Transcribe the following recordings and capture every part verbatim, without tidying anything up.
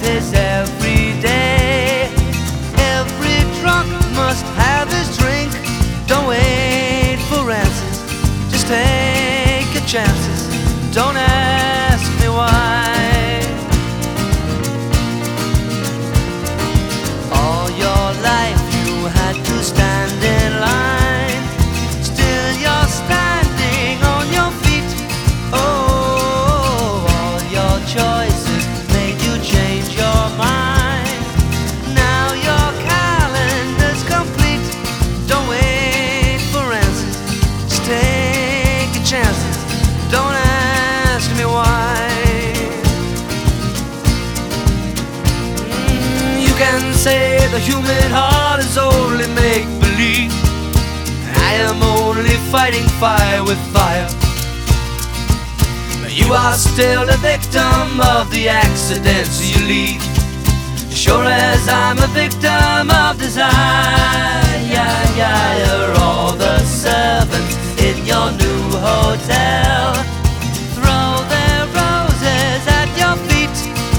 is every day. Every drunk must have his drink. Don't wait for answers, just take your chances. Don't ask me why. All your life you had to stand in line. Still you're standing on your feet. Oh, all your choices made you change your mind. Now your calendar's complete. Don't wait for answers, just take your chances. Don't ask me why. Mm, you can say the human heart is only make-believe. I am only fighting fire with fire. You are still the victim of the accidents you leave, sure as I'm a victim of desire. Yeah, yeah, you're all the servants in your new hotel. Throw their roses at your feet.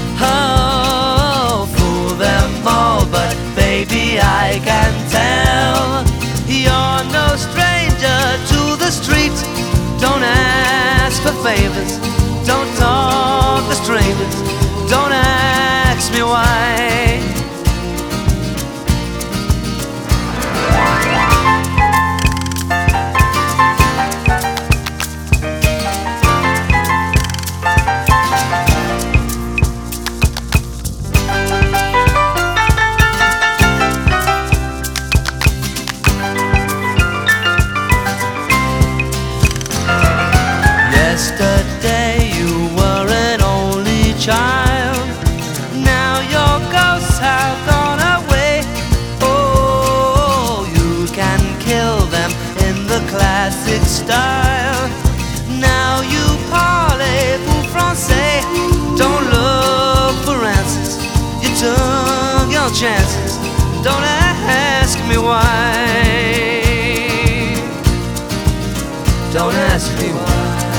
Oh, fool them all, but baby, I can tell you're no stranger to the street. Don't ask for favors, don't talk to strangers. Don't ask me why. Yesterday you were an only child. Now your ghosts have gone away. Oh, you can kill them in the classic style. Now you parlez-vous français. Don't look for answers, you took your chances. Don't ask me why. Don't ask me why.